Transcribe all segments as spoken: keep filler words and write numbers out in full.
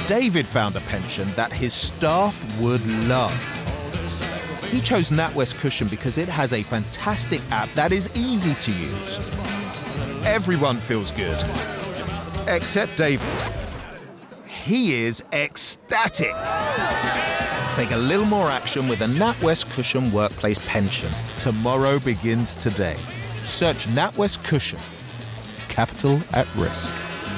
David found a pension that his staff would love. He chose NatWest Cushion because it has a fantastic app that is easy to use. Everyone feels good, except David. He is ecstatic. Take a little more action with a NatWest Cushion workplace pension. Tomorrow begins today. Search NatWest Cushion. Capital at risk.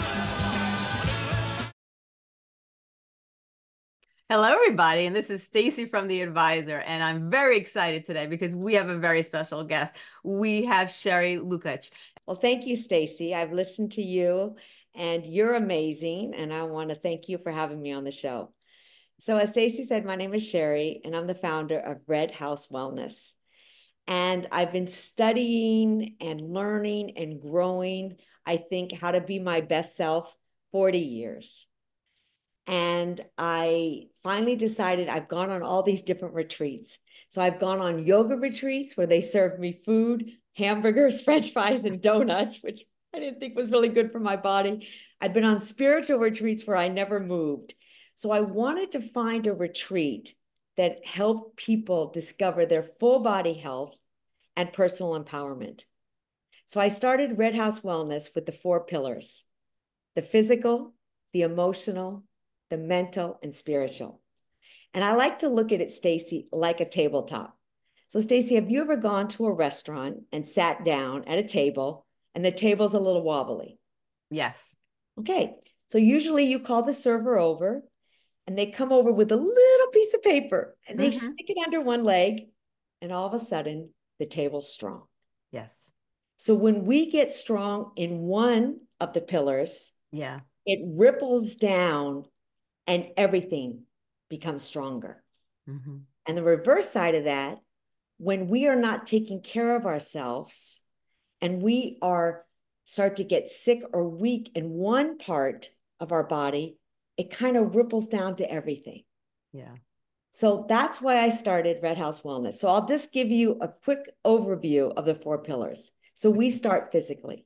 Hello, everybody, and this is Stacy from The Advisor, and I'm very excited today because we have a very special guest. We have Sherry Lukacs. Well, thank you, Stacy. I've listened to you, and you're amazing, and I want to thank you for having me on the show. So as Stacy said, my name is Sherry, and I'm the founder of Red House Wellness. And I've been studying and learning and growing, I think, how to be my best self forty years. And I finally decided I've gone on all these different retreats. So I've gone on yoga retreats where they served me food, hamburgers, French fries, and donuts, which I didn't think was really good for my body. I've been on spiritual retreats where I never moved. So I wanted to find a retreat that helped people discover their full body health and personal empowerment. So I started Red House Wellness with the four pillars: the physical, the emotional, the mental, and spiritual. And I like to look at it, Stacy, like a tabletop. So Stacy, have you ever gone to a restaurant and sat down at a table and the table's a little wobbly? Yes. Okay. So usually you call the server over and they come over with a little piece of paper and they mm-hmm. stick it under one leg, and all of a sudden the table's strong. Yes. So when we get strong in one of the pillars, yeah, it ripples down and everything becomes stronger. Mm-hmm. And the reverse side of that, when we are not taking care of ourselves and we are start to get sick or weak in one part of our body, it kind of ripples down to everything. Yeah. So that's why I started Red House Wellness. So I'll just give you a quick overview of the four pillars. So we start physically.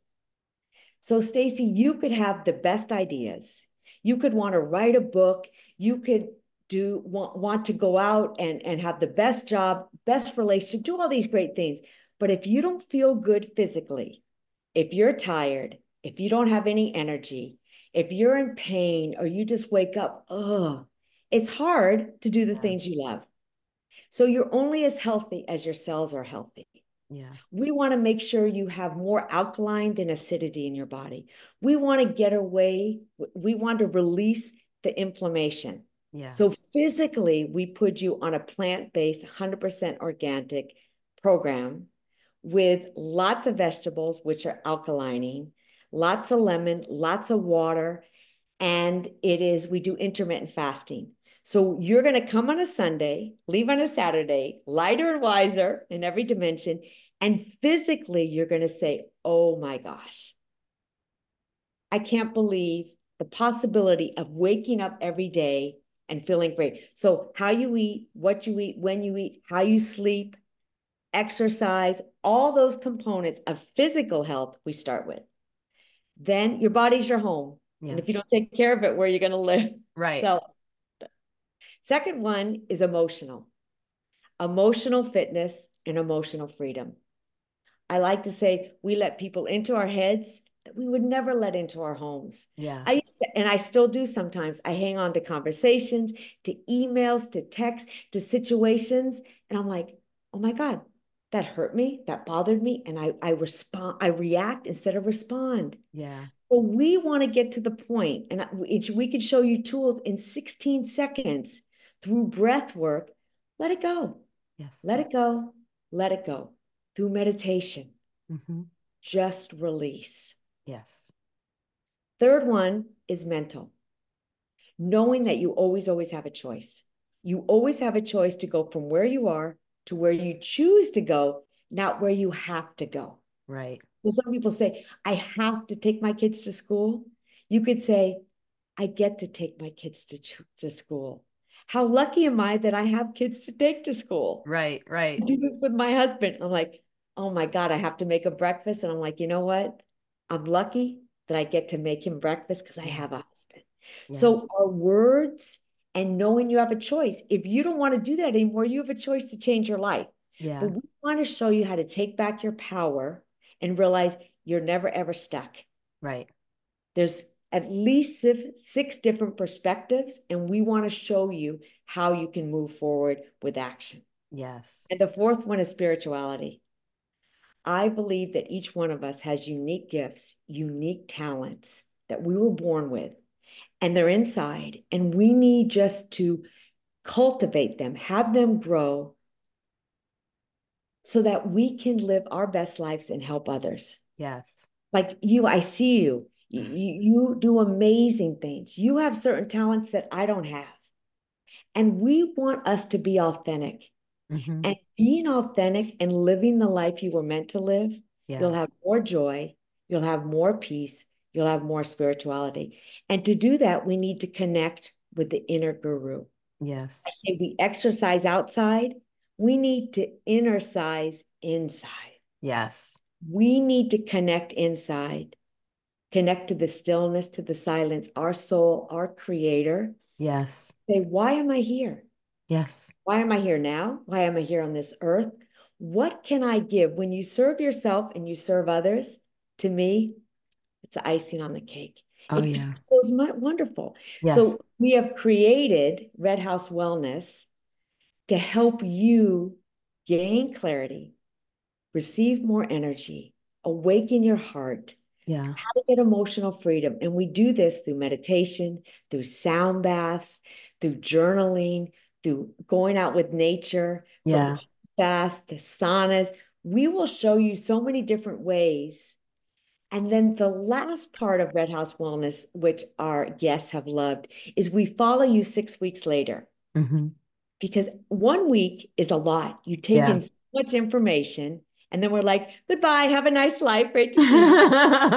So Stacy, you could have the best ideas. You could want to write a book. You could do want, want to go out and, and have the best job, best relationship, do all these great things. But if you don't feel good physically, if you're tired, if you don't have any energy, if you're in pain, or you just wake up, oh, it's hard to do the yeah. things you love. So you're only as healthy as your cells are healthy. Yeah. We want to make sure you have more alkaline than acidity in your body. We want to get away. We want to release the inflammation. Yeah. So physically, we put you on a plant-based, one hundred percent organic program with lots of vegetables, which are alkalining, lots of lemon, lots of water. And it is, we do intermittent fasting. So you're going to come on a Sunday, leave on a Saturday, lighter and wiser in every dimension. And physically, you're going to say, oh my gosh, I can't believe the possibility of waking up every day and feeling great. So how you eat, what you eat, when you eat, how you sleep, exercise, all those components of physical health we start with. Then your body's your home. Yeah. And if you don't take care of it, where are you going to live? Right. So second one is emotional. Emotional fitness and emotional freedom. I like to say we let people into our heads that we would never let into our homes. Yeah. I used to, and I still do sometimes. I hang on to conversations, to emails, to texts, to situations. And I'm like, oh my God, that hurt me. That bothered me. And I, I respond, I react instead of respond. Yeah. Well, we want to get to the point, and we could show you tools in sixteen seconds through breath work. Let it go. Yes. Let it go. Let it go. Through meditation. Mm-hmm. Just release. Yes. Third one is mental. Knowing that you always, always have a choice. You always have a choice to go from where you are to where you choose to go, not where you have to go. Right. So some people say, I have to take my kids to school. You could say, I get to take my kids to, to school. How lucky am I that I have kids to take to school? Right, right. I do this with my husband. I'm like, oh my God, I have to make a breakfast. And I'm like, you know what? I'm lucky that I get to make him breakfast because I have a husband. Yeah. So our words and knowing you have a choice. If you don't want to do that anymore, you have a choice to change your life. Yeah. But we want to show you how to take back your power and realize you're never, ever stuck. Right. There's at least six different perspectives, and we want to show you how you can move forward with action. Yes. And the fourth one is spirituality. I believe that each one of us has unique gifts, unique talents that we were born with, and they're inside, and we need just to cultivate them, have them grow so that we can live our best lives and help others. Yes. Like you, I see you. You, you do amazing things. You have certain talents that I don't have. And we want us to be authentic. Mm-hmm. And being authentic and living the life you were meant to live, Yeah. you'll have more joy, you'll have more peace, you'll have more spirituality. And to do that, we need to connect with the inner guru. Yes. I say we exercise outside, we need to innercise inside. Yes. We need to connect inside, connect to the stillness, to the silence, our soul, our creator. Yes. Say, why am I here? Yes. Why am I here now? Why am I here on this earth? What can I give? When you serve yourself and you serve others, to me, it's icing on the cake. Oh, it yeah. just feels wonderful. Yes. So we have created Red House Wellness to help you gain clarity, receive more energy, awaken your heart, Yeah. how to get emotional freedom. And we do this through meditation, through sound baths, through journaling, through going out with nature, Yeah. from baths, the saunas. We will show you so many different ways. And then the last part of Red House Wellness, which our guests have loved, is we follow you six weeks later. Mm-hmm. Because one week is a lot. You take Yeah. in so much information, and then we're like, goodbye, have a nice life, great to see you.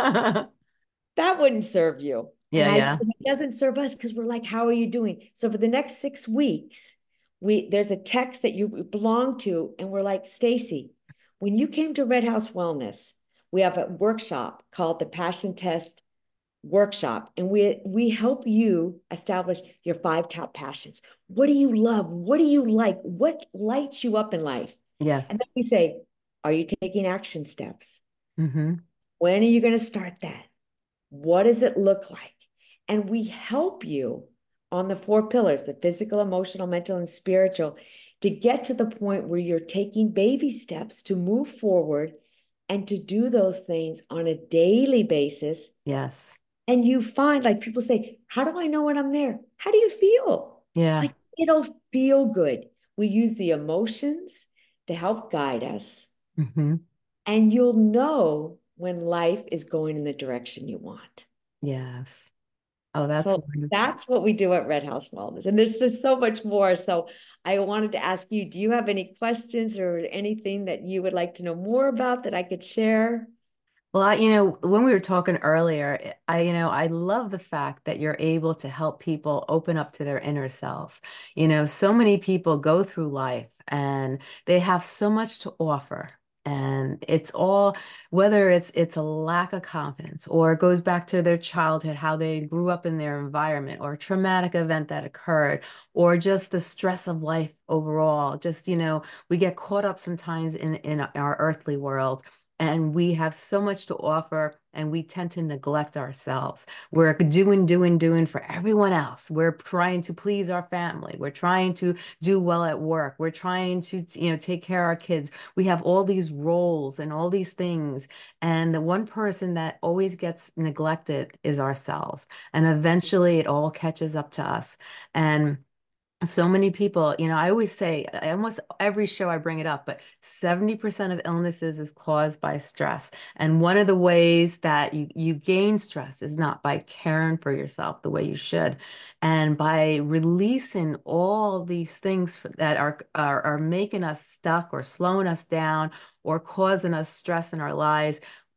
That wouldn't serve you. Yeah, and I, yeah. it doesn't serve us because we're like, how are you doing? So for the next six weeks, we there's a text that you belong to, and we're like, Stacy, when you came to Red House Wellness, we have a workshop called the Passion Test Workshop, and we we help you establish your five top passions. What do you love? What do you like? What lights you up in life? Yes. And then we say, are you taking action steps? Mm-hmm. When are you going to start that? What does it look like? And we help you on the four pillars, the physical, emotional, mental, and spiritual, to get to the point where you're taking baby steps to move forward and to do those things on a daily basis. Yes. And you find, like people say, how do I know when I'm there? How do you feel? Yeah. Like it'll feel good. We use the emotions to help guide us. Mm-hmm. And you'll know when life is going in the direction you want. Yes. Oh, that's so wonderful. That's what we do at Red House Wellness. And there's, there's so much more. So I wanted to ask you, do you have any questions or anything that you would like to know more about that I could share? Well, I, you know, when we were talking earlier, I, you know, I love the fact that you're able to help people open up to their inner selves. You know, so many people go through life and they have so much to offer. And it's all, whether it's it's a lack of confidence or it goes back to their childhood, how they grew up in their environment or a traumatic event that occurred, or just the stress of life overall. Just, you know, we get caught up sometimes in, in our earthly world. And we have so much to offer, and we tend to neglect ourselves. We're doing, doing, doing for everyone else. We're trying to please our family. We're trying to do well at work. We're trying to, you know, take care of our kids. We have all these roles and all these things. And the one person that always gets neglected is ourselves. And eventually it all catches up to us. And so many people, you know, I always say, I almost every show I bring it up, but seventy percent of illnesses is caused by stress. And one of the ways that you, you gain stress is not by caring for yourself the way you should. And by releasing all these things that are, are, are making us stuck or slowing us down or causing us stress in our lives,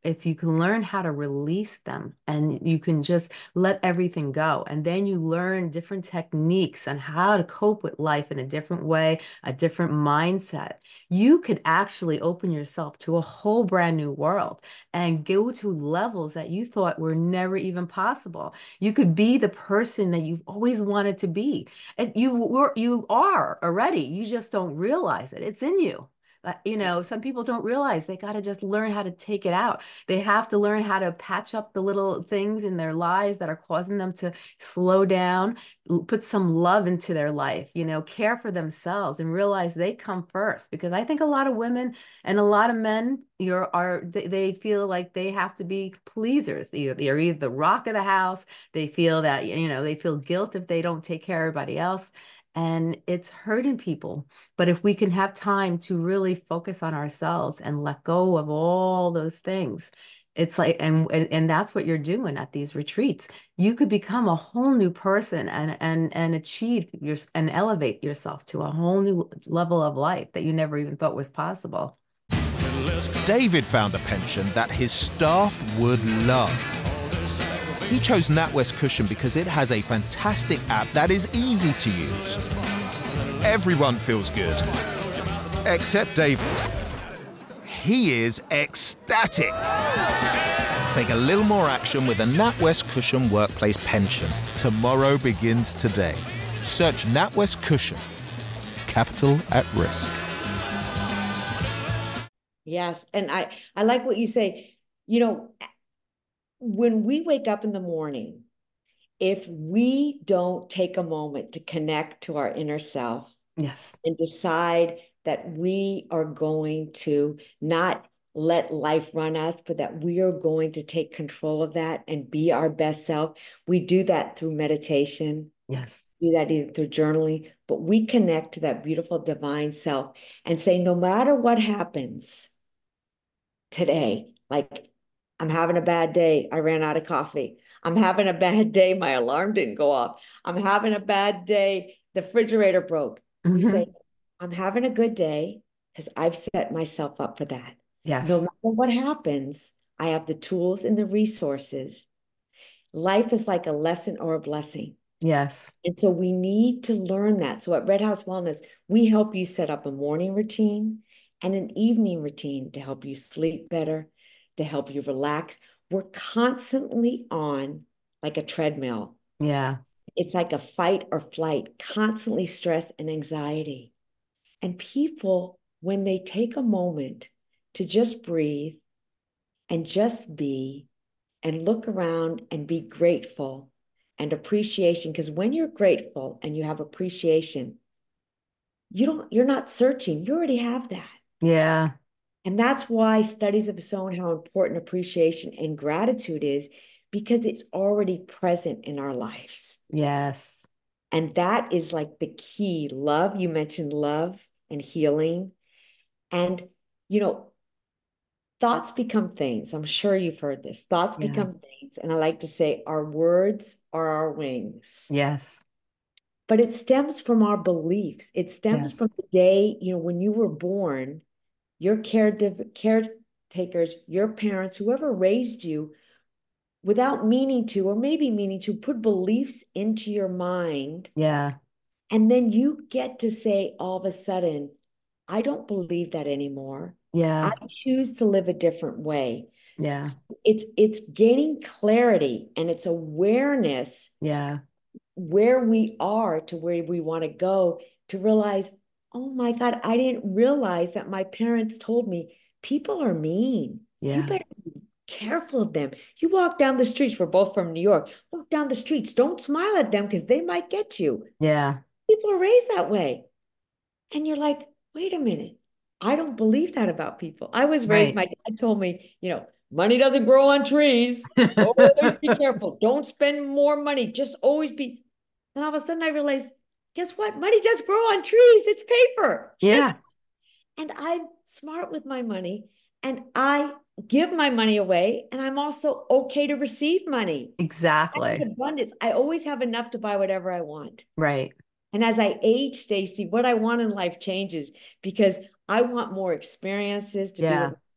if you can learn how to release them and you can just let everything go, and then you learn different techniques on how to cope with life in a different way, a different mindset, you could actually open yourself to a whole brand new world and go to levels that you thought were never even possible. You could be the person that you've always wanted to be. And you were, you are already. You just don't realize it. It's in you. Uh, you know, some people don't realize they got to just learn how to take it out. They have to learn how to patch up the little things in their lives that are causing them to slow down, put some love into their life, you know, care for themselves and realize they come first. Because I think a lot of women and a lot of men, you're are they, they feel like they have to be pleasers. They're, they're either the rock of the house. They feel that, you know, they feel guilt if they don't take care of everybody else. And it's hurting people. But if we can have time to really focus on ourselves and let go of all those things, it's like, and, and and that's what you're doing at these retreats. You could become a whole new person and and and achieve your and elevate yourself to a whole new level of life that you never even thought was possible. David found a pension that his staff would love. He chose NatWest Cushion because it has a fantastic app that is easy to use. Everyone feels good, except David. He is ecstatic. Take a little more action with a NatWest Cushion Workplace Pension. Tomorrow begins today. Search NatWest Cushion. Capital at risk. Yes, and I, I like what you say. You know, when we wake up in the morning, if we don't take a moment to connect to our inner self, yes, and decide that we are going to not let life run us, but that we are going to take control of that and be our best self. We do that through meditation. yes, Do that either through journaling, but we connect to that beautiful divine self and say, no matter what happens today, like I'm having a bad day, I ran out of coffee. I'm having a bad day, my alarm didn't go off. I'm having a bad day, the refrigerator broke. mm-hmm. We say, I'm having a good day because I've set myself up for that. Yes. No matter what happens, I have the tools and the resources. Life is like a lesson or a blessing. Yes. And so we need to learn that. So at Red House Wellness, we help you set up a morning routine and an evening routine to help you sleep better, to help you relax. We're constantly on like a treadmill. Yeah. It's like a fight or flight, constantly stress and anxiety. And people, when they take a moment to just breathe and just be and look around and be grateful and appreciation, because when you're grateful and you have appreciation, you don't, you're not searching, you already have that. Yeah. And that's why studies have shown how important appreciation and gratitude is, because it's already present in our lives. Yes. And that is like the key. Love, you mentioned love and healing. And, you know, thoughts become things. I'm sure you've heard this. Thoughts Yeah. become things. And I like to say our words are our wings. Yes. But it stems from our beliefs. It stems Yes. from the day, you know, when you were born, your caretakers, your parents, whoever raised you, without meaning to, or maybe meaning to, put beliefs into your mind. Yeah. And then you get to say all of a sudden, I don't believe that anymore. Yeah. I choose to live a different way. Yeah. It's it's gaining clarity and it's awareness. Yeah. Where we are to where we want to go, to realize, oh my God, I didn't realize that my parents told me people are mean. Yeah. You better be careful of them. You walk down the streets, we're both from New York, walk down the streets, don't smile at them because they might get you. Yeah. People are raised that way. And you're like, wait a minute. I don't believe that about people. I was raised, Right. my dad told me, you know, money doesn't grow on trees. Always be careful. Don't spend more money. Just always be. Then all of a sudden I realized, guess what? Money does grow on trees. It's paper. Yeah. And I'm smart with my money and I give my money away. And I'm also okay to receive money. Exactly. I have abundance. I always have enough to buy whatever I want. Right. And as I age, Stacy, what I want in life changes because I want more experiences to Yeah. be able to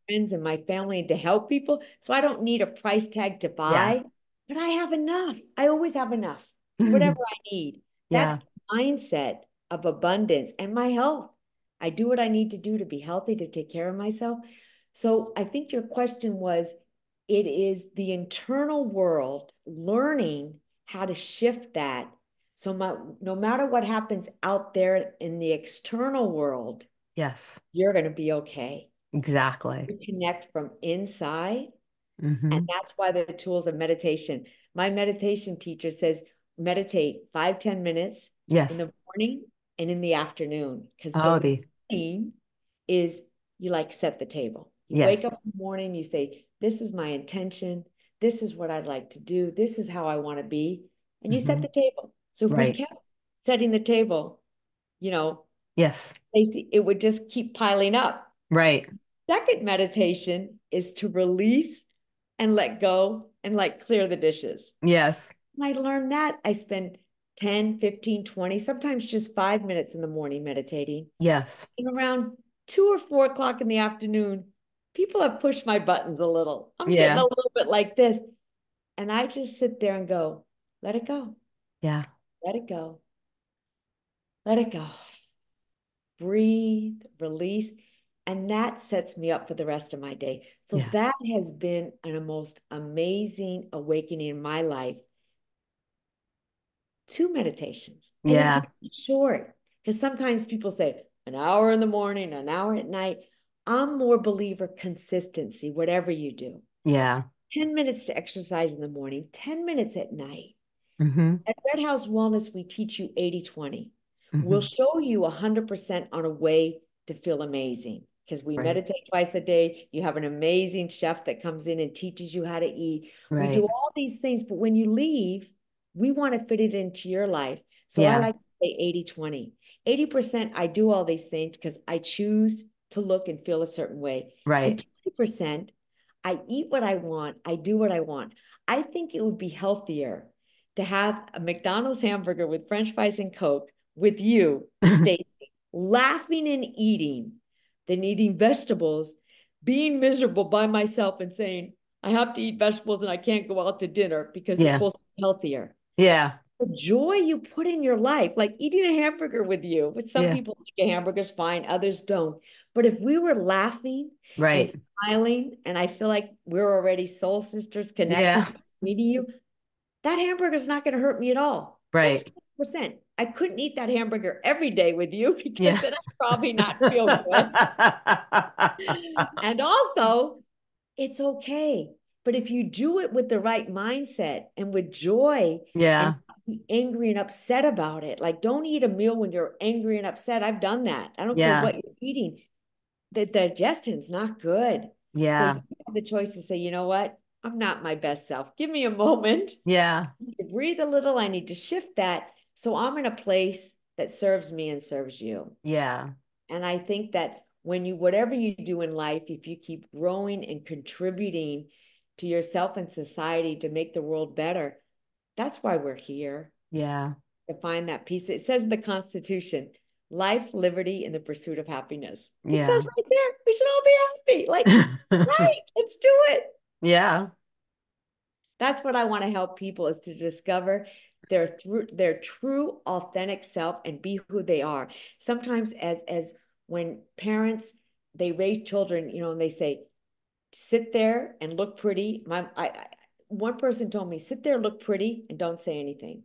friends and my family and to help people. So I don't need a price tag to Yeah. buy, but I have enough. I always have enough, whatever I need. That's Yeah. the mindset of abundance and my health. I do what I need to do to be healthy, to take care of myself. So I think your question was, it is the internal world learning how to shift that. So my, no matter what happens out there in the external world, Yes. you're going to be okay. Exactly. You connect from inside. And Mm-hmm. that's why the tools of meditation. My meditation teacher says, meditate five ten minutes in Yes. the morning and in the afternoon. Because Oh, the the morning is you like set the table. You wake yes. up in the morning, you say, this is my intention. This is what I'd like to do. This is how I want to be. And you set Mm-hmm. the table. So if we Right. kept setting the table, you know, Yes. it would just keep piling up. Right. Second meditation is to release and let go and like clear the dishes. Yes. When I learned that, I spend ten, fifteen, twenty, sometimes just five minutes in the morning meditating. Yes. And around two or four o'clock in the afternoon, people have pushed my buttons a little. I'm getting a Yeah. little bit like this. And I just sit there and go, let it go, Yeah. let it go, let it go. Breathe, release. And that sets me up for the rest of my day. So Yeah. that has been an, a most amazing awakening in my life. Two meditations. And they can Yeah. be short. Because sometimes people say an hour in the morning, an hour at night. I'm more believer consistency, whatever you do. Yeah. ten minutes to exercise in the morning, ten minutes at night. Mm-hmm. At Red House Wellness, we teach you eighty twenty. We'll Mm-hmm. show you one hundred percent on a way to feel amazing because we Right. meditate twice a day. You have an amazing chef that comes in and teaches you how to eat. We do Right. all these things, but when you leave, we want to fit it into your life. So I Yeah. like to say eighty twenty. eighty percent I do all these things because I choose to look and feel a certain way. And Right. twenty percent I eat what I want. I do what I want. I think it would be healthier to have a McDonald's hamburger with French fries and Coke with you, Stacey, laughing and eating than eating vegetables, being miserable by myself and saying, I have to eat vegetables and I can't go out to dinner because it's Yeah. supposed to be healthier. Yeah. The joy you put in your life, like eating a hamburger with you, which some Yeah. people think a hamburger's fine, others don't. But if we were laughing and Right. smiling, and I feel like we're already soul sisters connected, Yeah. meeting you, that hamburger's not going to hurt me at all. That's Right. twenty percent. I couldn't eat that hamburger every day with you because Yeah. then I'd probably not feel good. And also, it's okay. But if you do it with the right mindset and with joy Yeah. and be angry and upset about it, like don't eat a meal when you're angry and upset. I've done that. I don't care Yeah. what you're eating. The digestion's not good. So Yeah. you have the choice to say, you know what? I'm not my best self. Give me a moment. Yeah. Breathe a little. I need to shift that. So I'm in a place that serves me and serves you. Yeah. And I think that when you, whatever you do in life, if you keep growing and contributing to yourself and society to make the world better, that's why we're here. Yeah. To find that peace. It says in the Constitution, life, liberty, and the pursuit of happiness. It Yeah. says right there, we should all be happy. Like, right, let's do it. Yeah. That's what I want to help people is to discover their through their true authentic self and be who they are. Sometimes as as when parents they raise children, you know, and they say, sit there and look pretty. My I, I one person told me, sit there, look pretty, and don't say anything.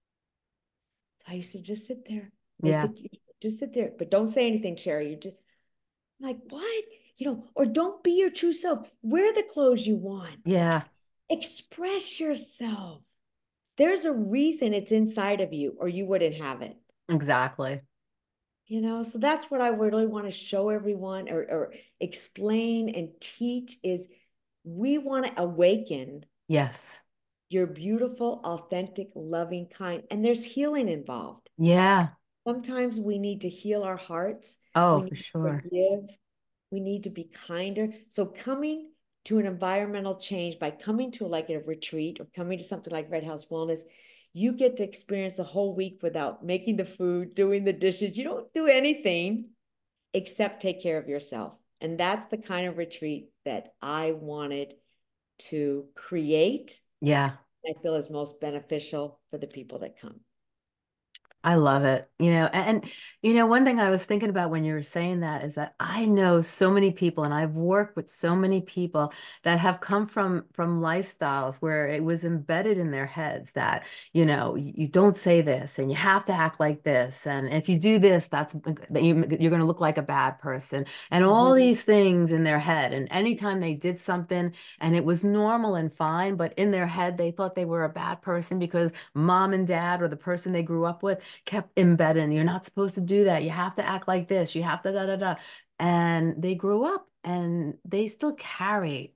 So I used to just sit there. They Yeah. said, just sit there, but don't say anything, Sherry. You just like what? You know, or don't be your true self. Wear the clothes you want. Yeah. Just express yourself. There's a reason it's inside of you, or you wouldn't have it. Exactly. You know, so that's what I really want to show everyone or, or explain and teach is we want to awaken Yes. your beautiful, authentic, loving, kind, and there's healing involved. Yeah. Sometimes we need to heal our hearts. Oh, We for need to sure. forgive. We need to be kinder. So coming to an environmental change by coming to like a retreat or coming to something like Red House Wellness, you get to experience a whole week without making the food, doing the dishes. You don't do anything except take care of yourself. And that's the kind of retreat that I wanted to create. Yeah. I feel is most beneficial for the people that come. I love it. You know, and, and you know, one thing I was thinking about when you were saying that is that I know so many people and I've worked with so many people that have come from from lifestyles where it was embedded in their heads that, you know, you, you don't say this and you have to act like this. And if you do this, that's that you, you're going to look like a bad person and all Mhm. these things in their head. And anytime they did something and it was normal and fine, but in their head, they thought they were a bad person because mom and dad or the person they grew up with kept embedding, you're not supposed to do that. You have to act like this. You have to da da da. And they grew up and they still carry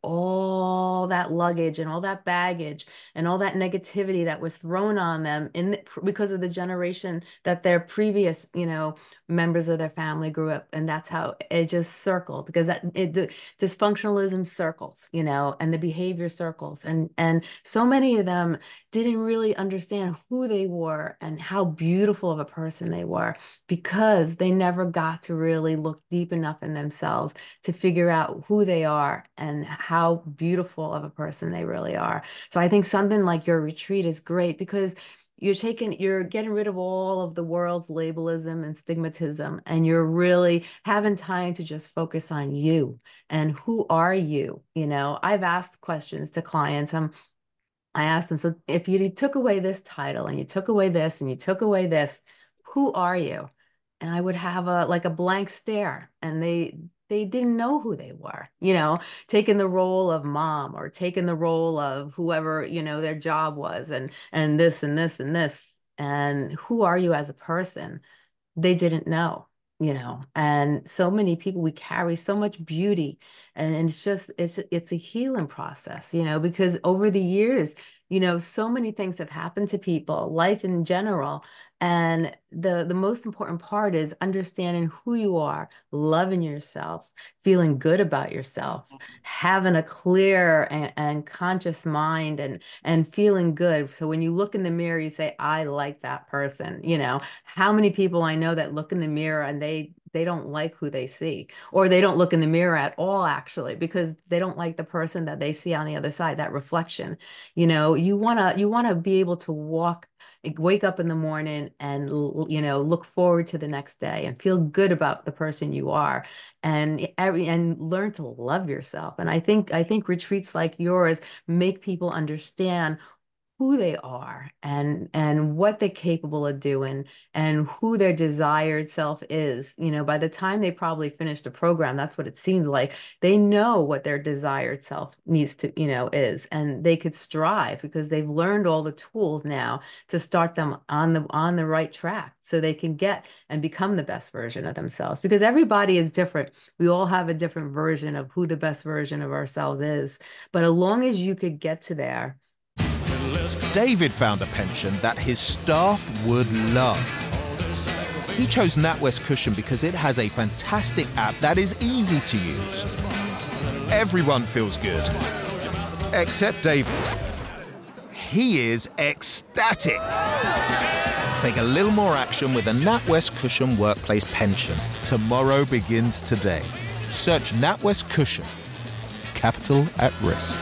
all that luggage and all that baggage and all that negativity that was thrown on them in the, because of the generation that their previous, you know, members of their family grew up. And that's how it just circled because that it dysfunctionalism circles, you know, and the behavior circles. And and so many of them didn't really understand who they were and how beautiful of a person they were because they never got to really look deep enough in themselves to figure out who they are and how beautiful of a person they really are. So I think something like your retreat is great because you're taking, you're getting rid of all of the world's labelism and stigmatism, and you're really having time to just focus on you and who are you? You know, I've asked questions to clients. I'm I asked them, so if you took away this title and you took away this and you took away this, who are you? And I would have a like a blank stare, and they they didn't know who they were, you know, taking the role of mom or taking the role of whoever, you know, their job was and and this and this and this. And who are you as a person? They didn't know, you know, and so many people, we carry so much beauty and it's just it's it's a healing process, you know, because over the years, you know, so many things have happened to people, life in general. And the the most important part is understanding who you are, loving yourself, feeling good about yourself, having a clear and, and conscious mind and and feeling good. So when you look in the mirror, you say, I like that person, you know. How many people I know that look in the mirror and they they don't like who they see, or they don't look in the mirror at all, actually, because they don't like the person that they see on the other side, that reflection. You know, you wanna you wanna be able to walk, wake up in the morning and you know, look forward to the next day and feel good about the person you are and every and learn to love yourself. And I think I think retreats like yours make people understand who they are and and what they're capable of doing and who their desired self is. You know, by the time they probably finish the program, that's what it seems like. They know what their desired self needs to, you know, is, and they could strive because they've learned all the tools now to start them on the on the right track so they can get and become the best version of themselves because everybody is different. We all have a different version of who the best version of ourselves is. But as long as you could get to there. David found a pension that his staff would love. He chose NatWest Cushion because it has a fantastic app that is easy to use. Everyone feels good, except David. He is ecstatic. Take a little more action with a NatWest Cushion Workplace Pension. Tomorrow begins today. Search NatWest Cushion. Capital at risk.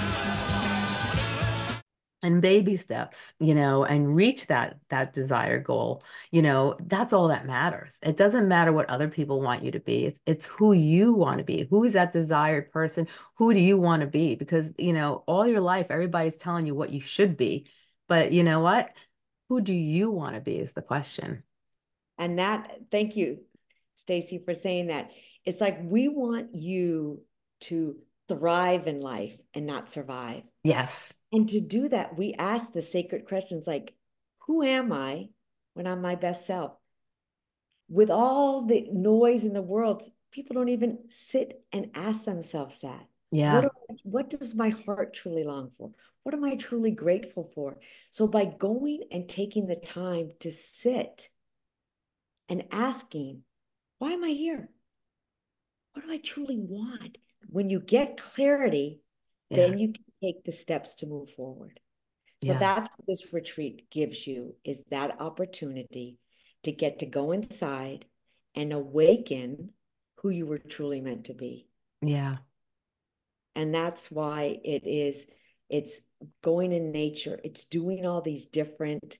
And baby steps, you know, and reach that that desired goal. You know, that's all that matters. It doesn't matter what other people want you to be. It's, it's who you want to be. Who is that desired person? Who do you want to be? Because, you know, all your life, everybody's telling you what you should be. But you know what? Who do you want to be is the question. And that, thank you, Stacy, for saying that. It's like we want you to thrive in life and not survive. Yes. And to do that, we ask the sacred questions like, who am I when I'm my best self? With all the noise in the world, people don't even sit and ask themselves that. Yeah. What, what does my heart truly long for? What am I truly grateful for? So by going and taking the time to sit and asking, why am I here? What do I truly want? When you get clarity, Yeah. then you can take the steps to move forward. So Yeah. that's what this retreat gives you, is that opportunity to get to go inside and awaken who you were truly meant to be. Yeah. And that's why it is, it's going in nature. It's doing all these different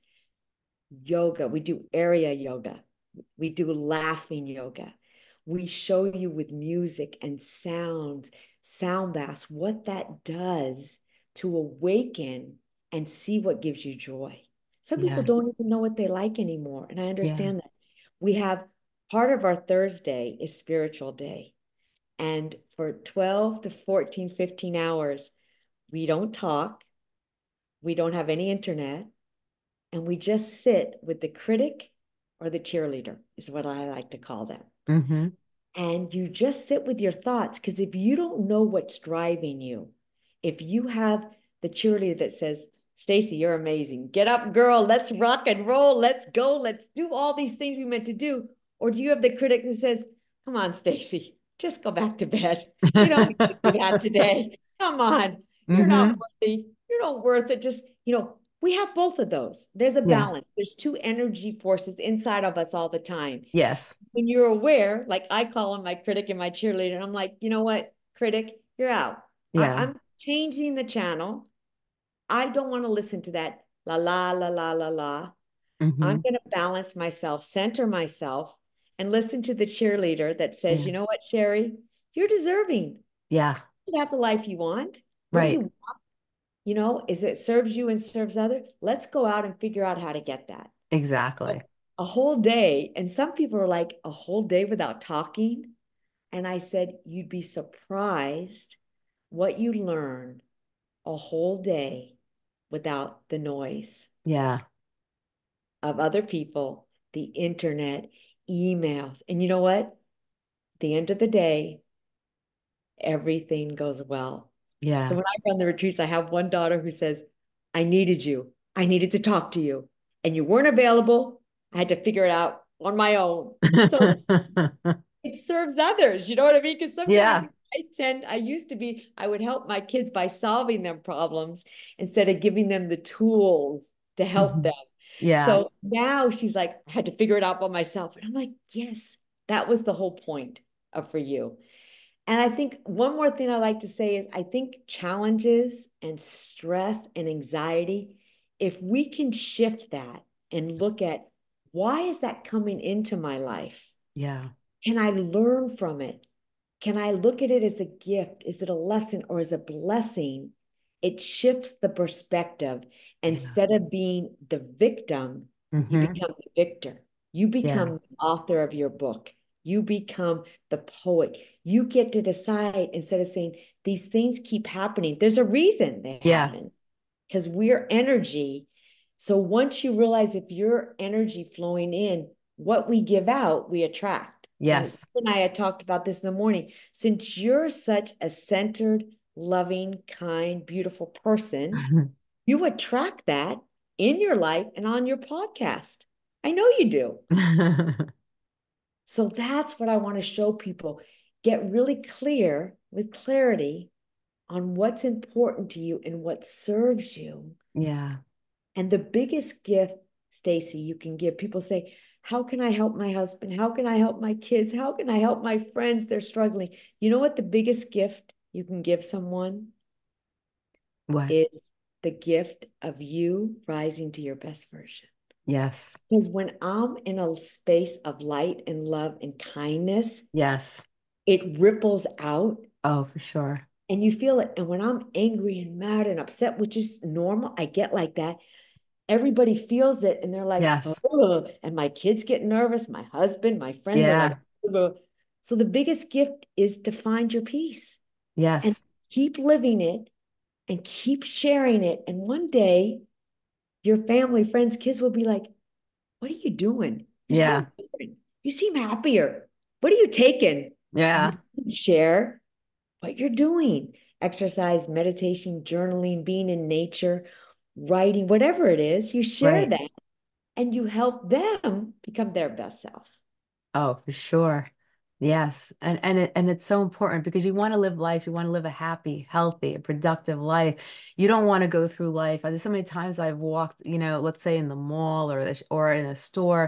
yoga. We do area yoga. We do laughing yoga. We show you with music and sound, sound baths, what that does to awaken and see what gives you joy. Some people Yeah. don't even know what they like anymore. And I Yeah. understand that. We have part of our Thursday is spiritual day. And for twelve to fourteen, fifteen hours, we don't talk. We don't have any internet. And we just sit with the critic or the cheerleader, is what I like to call them. Mm-hmm. And you just sit with your thoughts. Because if you don't know what's driving you, if you have the cheerleader that says, Stacy, you're amazing. Get up, girl. Let's rock and roll. Let's go. Let's do all these things we meant to do. Or do you have the critic that says, come on, Stacy, just go back to bed. You don't need to do that today. Come on. You're not Mm-hmm. worthy. You're not worth it. Just, you know, we have both of those. There's a Yeah. balance. There's two energy forces inside of us all the time. Yes. When you're aware, like I call him my critic and my cheerleader, and I'm like, you know what, critic, you're out. I, Yeah. I'm changing the channel. I don't want to listen to that la la la la la la. Mm-hmm. I'm going to balance myself, center myself, and listen to the cheerleader that says, Yeah. you know what, Sherry, you're deserving. Yeah. You have the life you want. What do you Right. want? You know, is it serves you and serves others? Let's go out and figure out how to get that. Exactly. A whole day. And some people are like, a whole day without talking. And I said, you'd be surprised what you learn a whole day without the noise Yeah. of other people, the internet, emails. And you know what? At the end of the day, everything goes well. Yeah. So when I run the retreats, I have one daughter who says, I needed you. I needed to talk to you. And you weren't available. I had to figure it out on my own. So it serves others. You know what I mean? Because sometimes Yeah. I tend, I used to be, I would help my kids by solving them problems instead of giving them the tools to help Mhm. them. Yeah. So now she's like, I had to figure it out by myself. And I'm like, yes, that was the whole point of for you. And I think one more thing I like to say is I think challenges and stress and anxiety, if we can shift that and look at why is that coming into my life? Yeah. Can I learn from it? Can I look at it as a gift? Is it a lesson or as a blessing? It shifts the perspective. Yeah. Instead of being the victim, you Mm-hmm. become the victor. You Yeah. become the author of your book. You become the poet. You get to decide instead of saying, these things keep happening. There's a reason they Yeah. happen because we're energy. So once you realize if your energy flowing in, what we give out, we attract. And Yes. and I had talked about this in the morning. Since you're such a centered, loving, kind, beautiful person, you attract that in your life and on your podcast. I know you do. So that's what I want to show people. Get really clear with clarity on what's important to you and what serves you. Yeah. And the biggest gift, Stacy, you can give, people say, how can I help my husband? How can I help my kids? How can I help my friends? They're struggling. You know what the biggest gift you can give someone What? is? The gift of you rising to your best version. Yes. Because when I'm in a space of light and love and kindness, Yes. it ripples out Oh, for sure. and you feel it. And when I'm angry and mad and upset, which is normal, I get like that. Everybody feels it and they're like, Yes. oh, and my kids get nervous. My husband, my friends are like, Yeah. ugh. So the biggest gift is to find your peace and Yes. keep living it and keep sharing it. And one day, your family, friends, kids will be like, what are you doing? You're so Yeah. different. You seem happier. What are you taking? And Yeah. you share what you're doing. Exercise, meditation, journaling, being in nature, writing, whatever it is, you share Right. that and you help them become their best self. Oh, for sure. Yes. And and it, and it's so important because you want to live life, you want to live a happy, healthy, a productive life. You don't want to go through life. There's so many times I've walked, you know, let's say in the mall or the, or in a store,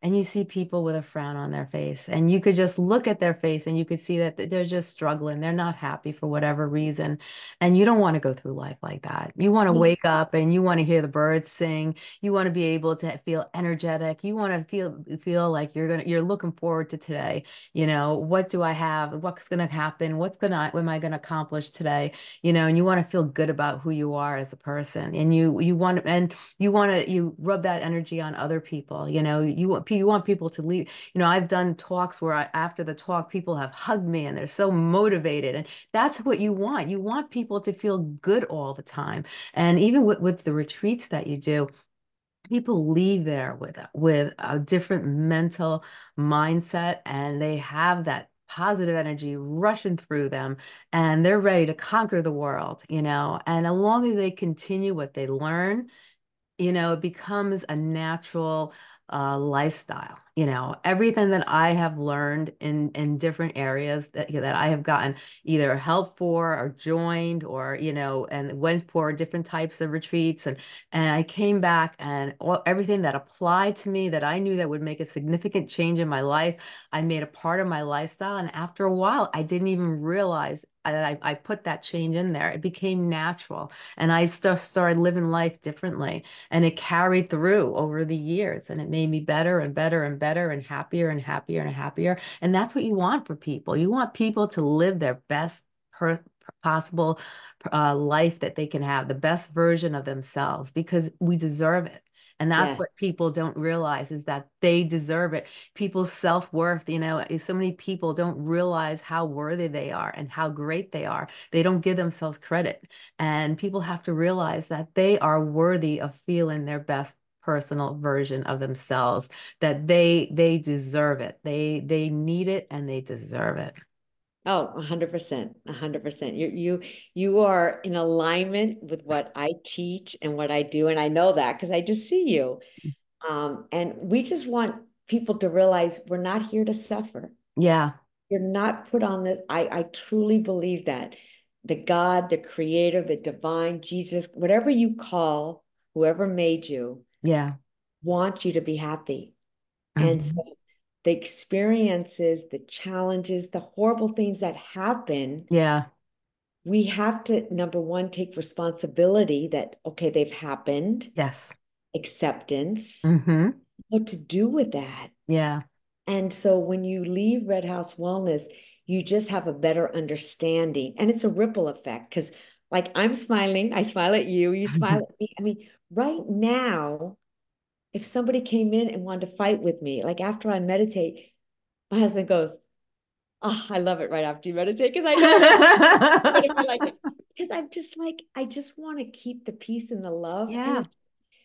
and you see people with a frown on their face, and you could just look at their face and you could see that they're just struggling. They're not happy for whatever reason. And you don't want to go through life like that. You want to wake up and you want to hear the birds sing. You want to be able to feel energetic. You want to feel feel like you're gonna you're looking forward to today. You know, what do I have? What's gonna happen? What's gonna what am I gonna accomplish today? You know, and you want to feel good about who you are as a person. And you you want and you want to you rub that energy on other people. You know, you want you want people to leave. You know, I've done talks where I, after the talk, people have hugged me and they're so motivated. And that's what you want. You want people to feel good all the time. And even with, with the retreats that you do, people leave there with with a different mental mindset, and they have that positive energy rushing through them, and they're ready to conquer the world, you know. And as long as they continue what they learn, you know, it becomes a natural uh, lifestyle. You know, everything that I have learned in in different areas that that I have gotten either help for or joined or, you know, and went for different types of retreats, and and I came back, and all, everything that applied to me that I knew that would make a significant change in my life, I made a part of my lifestyle. And after a while, I didn't even realize that I, I put that change in there. It became natural, and I just started living life differently. And it carried through over the years, and it made me better and better and better and happier and happier and happier. And that's what you want for people. You want people to live their best per possible uh, life that they can have, the best version of themselves, because we deserve it. And that's Yeah. what people don't realize, is that they deserve it. People's self-worth, you know, so many people don't realize how worthy they are and how great they are. They don't give themselves credit. And people have to realize that they are worthy of feeling their best personal version of themselves, that they they deserve it. They they need it and they deserve it. Oh, a hundred percent, a hundred percent. You you you are in alignment with what I teach and what I do, and I know that because I just see you. Um, and we just want people to realize we're not here to suffer. Yeah, You're not put on this. I I truly believe that the God, the Creator, the Divine, Jesus, whatever you call whoever made you, yeah. wants you to be happy. And so Mhm. the experiences, the challenges, the horrible things that happen, Yeah, we have to, number one, take responsibility that, okay, they've happened, yes. acceptance, Hmm. what to do with that. Yeah, And so when you leave Red House Wellness, you just have a better understanding. And it's a ripple effect because, like, I'm smiling, I smile at you, you smile at me. I mean, right now, if somebody came in and wanted to fight with me, like after I meditate, my husband goes, oh, I love it right after you meditate because I know you're going to be like it. Because I'm just like, I just want to keep the peace and the love. And yeah, if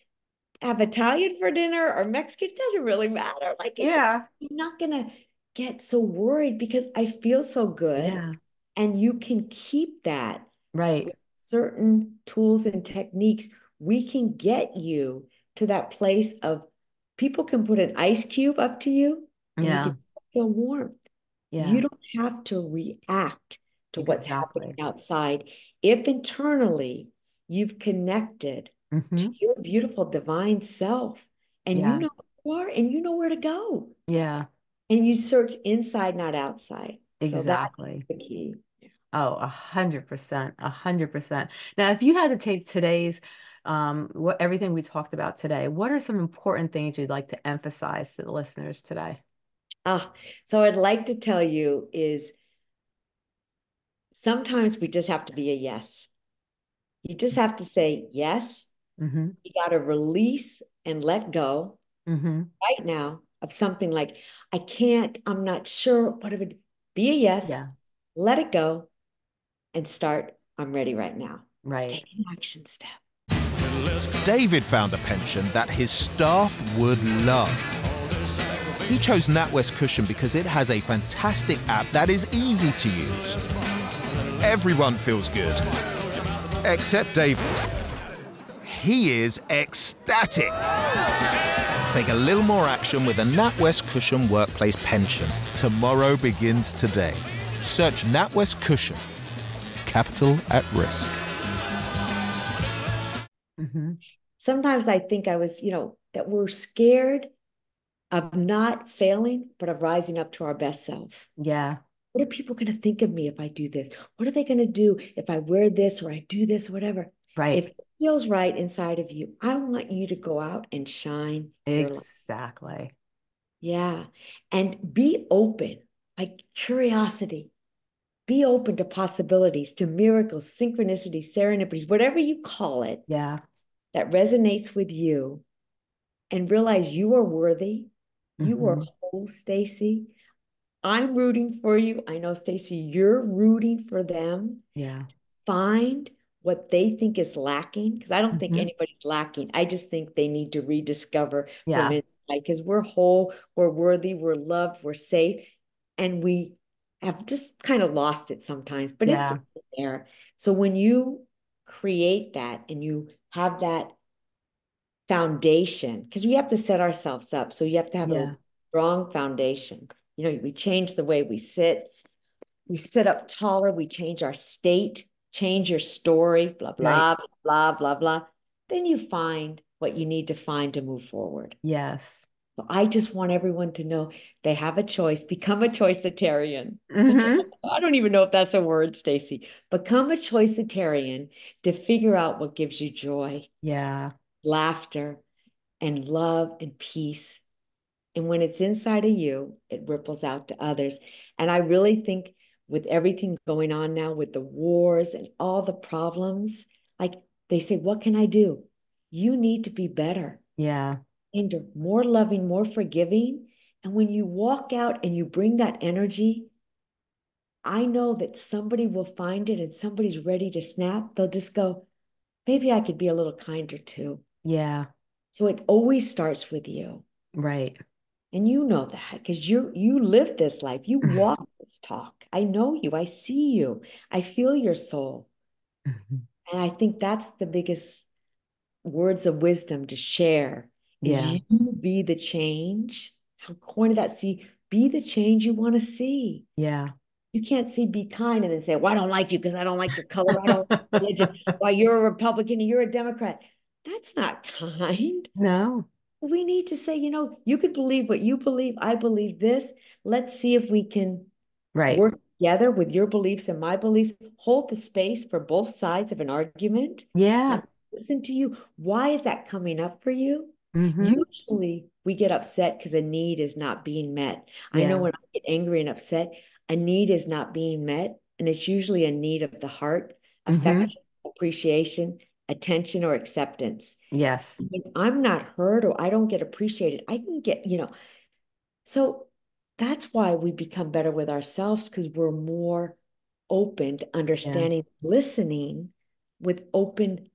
I have Italian for dinner or Mexican, it doesn't really matter. Like, it's, yeah, I'm not going to get so worried because I feel so good. yeah. And you can keep that Right. with certain tools and techniques. We can get you to that place of people can put an ice cube up to you and you Yeah, can feel warmth. You yeah, don't have to react to what's happening exactly. outside. If internally you've connected to Hmm. your beautiful divine self and you Yeah, know who you are and you know where to go yeah, and you search inside, not outside. So that's exactly. the key. Oh, a hundred percent, a hundred percent. Now, if you had to take today's, um, what everything we talked about today, what are some important things you'd like to emphasize to the listeners today? Ah, so I'd like to tell you is sometimes we just have to be a yes. You just have to say yes. Mm-hmm. You got to release and let go Mm-hmm. right now of something like, I can't, I'm not sure what it would be a yes, Yeah, let it go and start. I'm ready right now. right. Take an action step. David found a pension that his staff would love. He chose NatWest Cushion because it has a fantastic app that is easy to use. Everyone feels good, except David. He is ecstatic. Take a little more action with a NatWest Cushion Workplace Pension. Tomorrow begins today. Search NatWest Cushion. Capital at risk. Mm-hmm. Sometimes I think I was, you know, that we're scared of not failing, but of rising up to our best self. Yeah. What are people going to think of me if I do this? What are they going to do if I wear this or I do this or whatever? Right. If it feels right inside of you, I want you to go out and shine your light. Exactly. Yeah. And be open, like curiosity. Be open to possibilities, to miracles, synchronicities, serendipities, whatever you call it, Yeah. that resonates with you, and realize you are worthy. You are Hmm. whole, Stacy. I'm rooting for you. I know, Stacy, you're rooting for them. Yeah. Find what they think is lacking, because I don't think Hmm. anybody's lacking. I just think they need to rediscover from Yeah. inside, because we're whole, we're worthy, we're loved, we're safe, and we have just kind of lost it sometimes, but it's Yeah. there. So when you create that and you have that foundation, because we have to set ourselves up, so you have to have a Yeah. strong foundation. You know, we change the way we sit, we sit up taller, we change our state, change your story, blah, Right. blah, blah, blah, blah. Then you find what you need to find to move forward. Yes. So I just want everyone to know they have a choice. Become a choicitarian. That's, Hmm. I don't even know if that's a word, Stacy. Become a choicitarian to figure out what gives you joy, Yeah. laughter, and love and peace. And when it's inside of you, it ripples out to others. And I really think with everything going on now, with the wars and all the problems, like they say, what can I do? You need to be better, Yeah. kinder, more loving, more forgiving. And when you walk out and you bring that energy, I know that somebody will find it and somebody's ready to snap. They'll just go, maybe I could be a little kinder too. Yeah. So it always starts with you. Right. And you know that because you you live this life. You walk this talk. I know you. I see you. I feel your soul. Mhm. And I think that's the biggest words of wisdom to share is Yeah. you be the change. How corny that see, be the change you want to see. Yeah. You can't see be kind and then say, well, I don't like you because I don't like your color. I don't like your religion. Why you're a Republican and you're a Democrat. That's not kind. No. We need to say, you know, you could believe what you believe. I believe this. Let's see if we can Right. work together with your beliefs and my beliefs. Hold the space for both sides of an argument. Yeah. Let me listen to you. Why is that coming up for you? Hmm. Usually we get upset because a need is not being met. I know Yeah. when I get angry and upset, a need is not being met. And it's usually a need of the heart, Hmm. affection, appreciation, attention, or acceptance. Yes. When I'm not heard or I don't get appreciated, I can get, you know, so that's why we become better with ourselves because we're more open to Yeah. understanding, listening with open,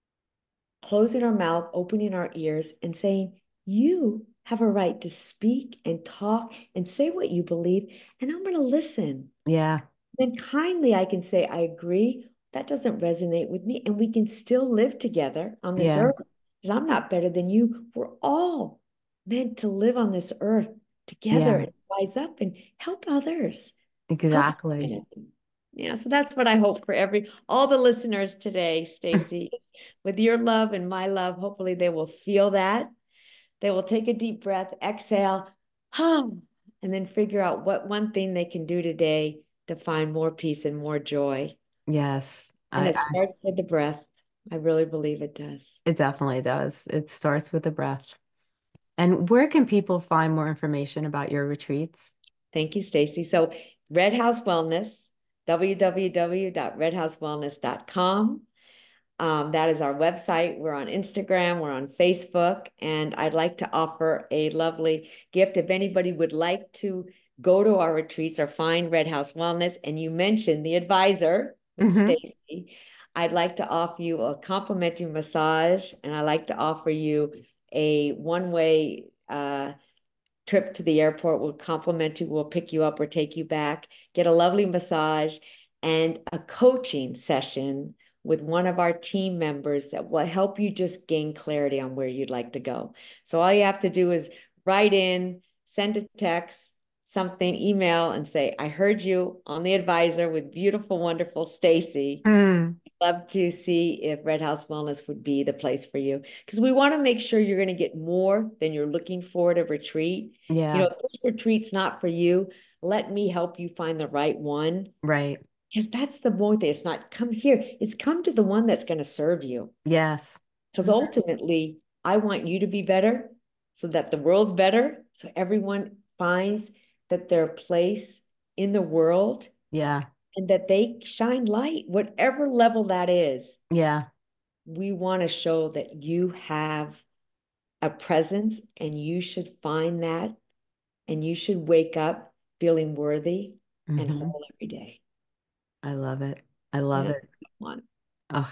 closing our mouth, opening our ears, and saying, you have a right to speak and talk and say what you believe, and I'm going to listen. Yeah. Then kindly, I can say, I agree. That doesn't resonate with me. And we can still live together on this Yeah. earth because I'm not better than you. We're all meant to live on this earth together Yeah. and rise up and help others, help Exactly. humanity. Yeah, so that's what I hope for every all the listeners today, Stacy. With your love and my love, hopefully they will feel that. They will take a deep breath, exhale, hum, and then figure out what one thing they can do today to find more peace and more joy. Yes. And I, it I starts with the breath. I really believe it does. it definitely does. It starts with the breath. And where can people find more information about your retreats? Thank you, Stacy. So, Red House Wellness, w w w dot red house wellness dot com. Um, that is our website. We're on Instagram, we're on Facebook, and I'd like to offer a lovely gift. If anybody would like to go to our retreats or find Red House Wellness, and you mentioned the advisor with Hmm. Stacy, I'd like to offer you a complimentary massage, and I'd like to offer you a one-way uh, trip to the airport. We'll compliment you, we'll pick you up or take you back, get a lovely massage, and a coaching session with one of our team members that will help you just gain clarity on where you'd like to go. So all you have to do is write in, send a text, something, email, and say, I heard you on the advisor with beautiful, wonderful Stacy. Mm. love to see if Red House Wellness would be the place for you, because we want to make sure you're going to get more than you're looking for at a retreat. You know, Yeah, if this retreat's not for you, let me help you find the right one. right. Because that's the more thing. It's not come here, it's come to the one that's going to serve you. Yes. Because ultimately, I want you to be better so that the world's better. So everyone finds that their place in the world Yeah. and that they shine light, whatever level that is. Yeah. We want to show that you have a presence and you should find that and you should wake up feeling worthy and Hmm. whole every day. I love it. I love Yeah, it. one. Oh,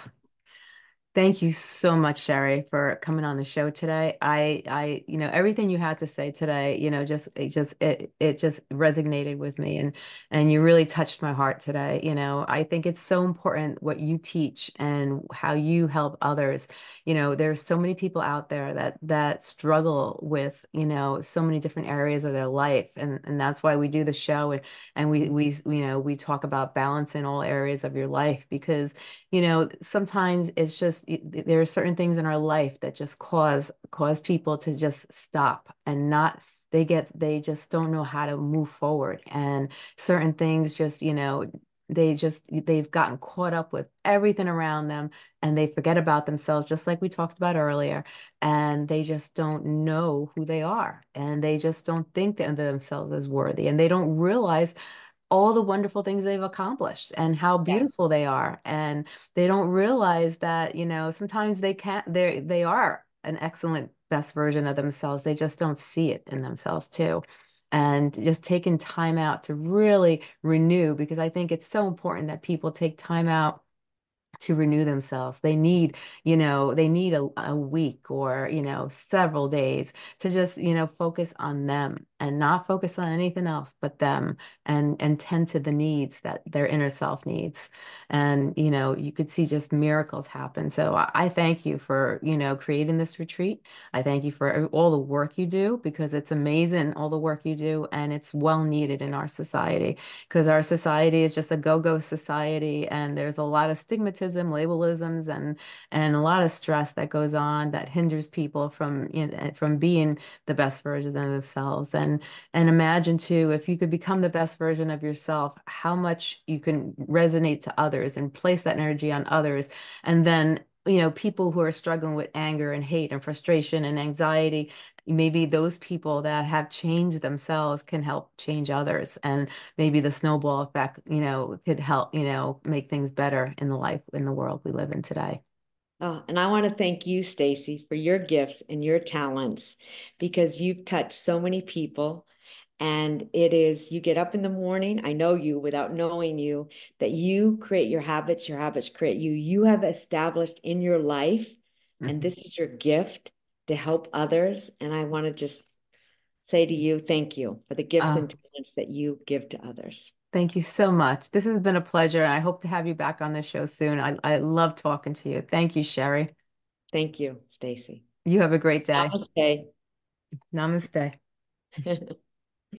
thank you so much, Sherry, for coming on the show today. I, I, you know, everything you had to say today, you know, just, it just, it, it just resonated with me, and, and you really touched my heart today. You know, I think it's so important what you teach and how you help others. You know, there's so many people out there that, that struggle with, you know, so many different areas of their life. And, and that's why we do the show, and, and we, we, you know, we talk about balance in all areas of your life, because you know, sometimes it's just there are certain things in our life that just cause cause people to just stop and not they get they just don't know how to move forward. And certain things just, you know, they just they've gotten caught up with everything around them, and they forget about themselves, just like we talked about earlier, and they just don't know who they are, and they just don't think of themselves as worthy, and they don't realize all the wonderful things they've accomplished and how Yeah. beautiful they are. And they don't realize that, you know, sometimes they can't, they they are an excellent best version of themselves. They just don't see it in themselves too. And just taking time out to really renew, because I think it's so important that people take time out to renew themselves. They need, you know, they need a, a week or, you know, several days to just, you know, focus on them and not focus on anything else but them, and and tend to the needs that their inner self needs. And, you know, you could see just miracles happen. So I, I thank you for, you know, creating this retreat. I thank you for all the work you do, because it's amazing all the work you do, and it's well needed in our society, because our society is just a go-go society, and there's a lot of stigmatism, labelisms, and and a lot of stress that goes on that hinders people from, you know, from being the best versions of themselves. And and imagine too, if you could become the best version of yourself, how much you can resonate to others and place that energy on others. And then, you know, people who are struggling with anger and hate and frustration and anxiety, maybe those people that have changed themselves can help change others. And maybe the snowball effect, you know, could help, you know, make things better in the life, in the world we live in today. Oh, and I want to thank you, Stacy, for your gifts and your talents, because you've touched so many people. And it is, you get up in the morning, I know you without knowing you, that you create your habits, your habits create you. You have established in your life, and Mhm. this is your gift to help others. And I want to just say to you, thank you for the gifts Uh, and talents that you give to others. Thank you so much. This has been a pleasure. I hope to have you back on the show soon. I, I love talking to you. Thank you, Sherry. Thank you, Stacy. You have a great day. Namaste. Namaste.